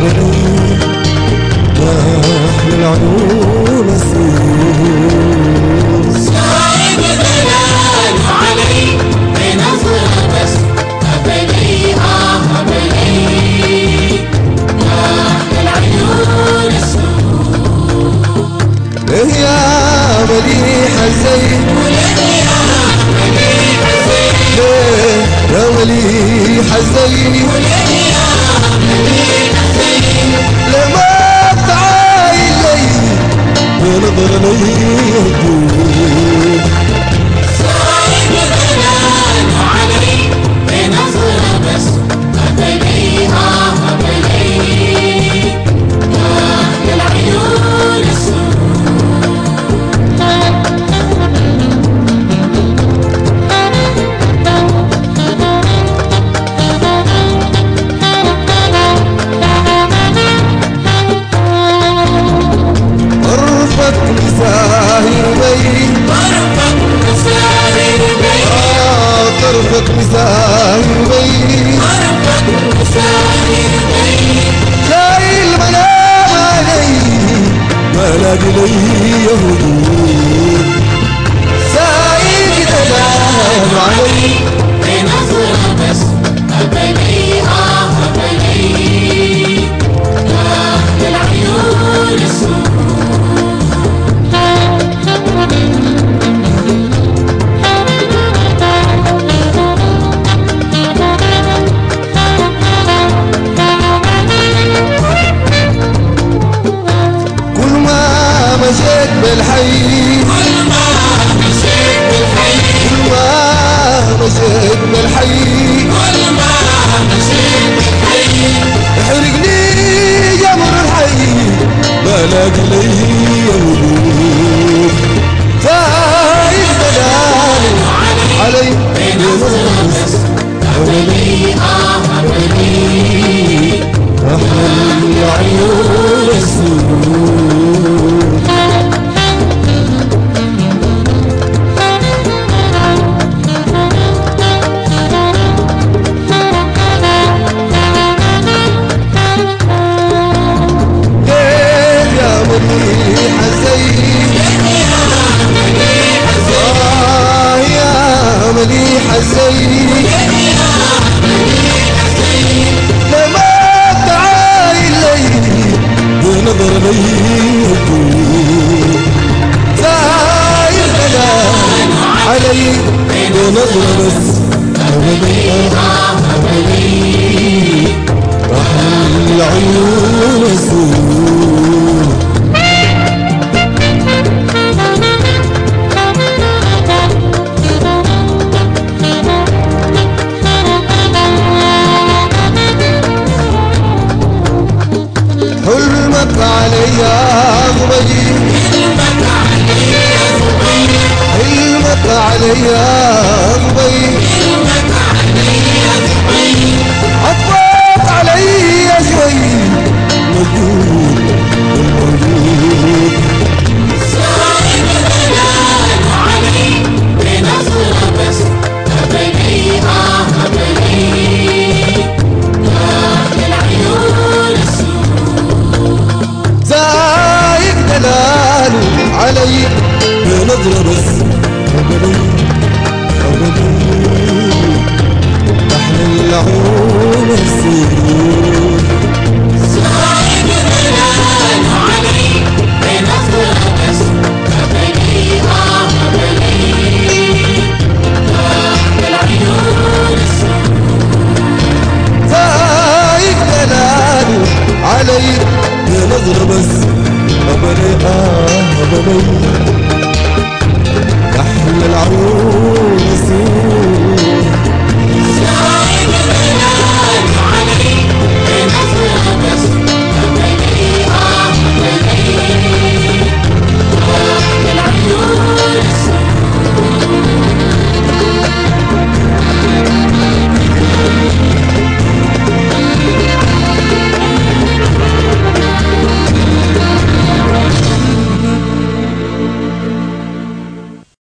أبدي ما أحلى العيون السود. صايب دلال علي بنظرة بس أبدي أبدي ما أحلى العيون السود. ليه يا مليح الزين وليه يا مليح الزين ليه يا مليح الزين وليه يا مليح الزين لما تعاين لي بنظر لي يهدوك. صايب دلال علي بنظرة بس أبدي أبدي ما أحلى العيون السود. طرفك مساهر بي طرفك مساهر بي طرفك مساهر بي طرفك مساهر بي شايل منام علي ما لاقي لي هدوء. سايق دلال علي بنظرة بس أبدي أبدي ما أحلى العيون السود. كل ما مشيت بالحي كل ما مشيت بالحي كل ما مشيت بالحي كل ما مشيت بالحي يحرقني جمر الحي ما لاقي لي هدوء. سايق دلال علي بنظرة بس أبدي أبدي أحلى العيون السود. ليه يا مليح الزين يا مليح الزين يا مليح الزين يا مليح الزين لما تعاين لي بنظر لي هدوء. ساير دلال علي بنظر بس أبدي أبدي أحلى العيون السود. حلمك علي أغبي حلمك علي يا زبير حلمك علي أغبي حلمك علي يا زبير عطفك علي شوي موجود موجود. صايب دلال علي بنظرة بس أبدي أبدي ما أحلى العيون السود. زايد دلاله علي بنظرة بس أبدي أبدي أحلى العيون السود. صايب دلال علي بنظرة بس أبدي أبدي ما أحلى العيون السود. زايد دلاله علي بنظرة بس أبدي أبدي أحلى العيون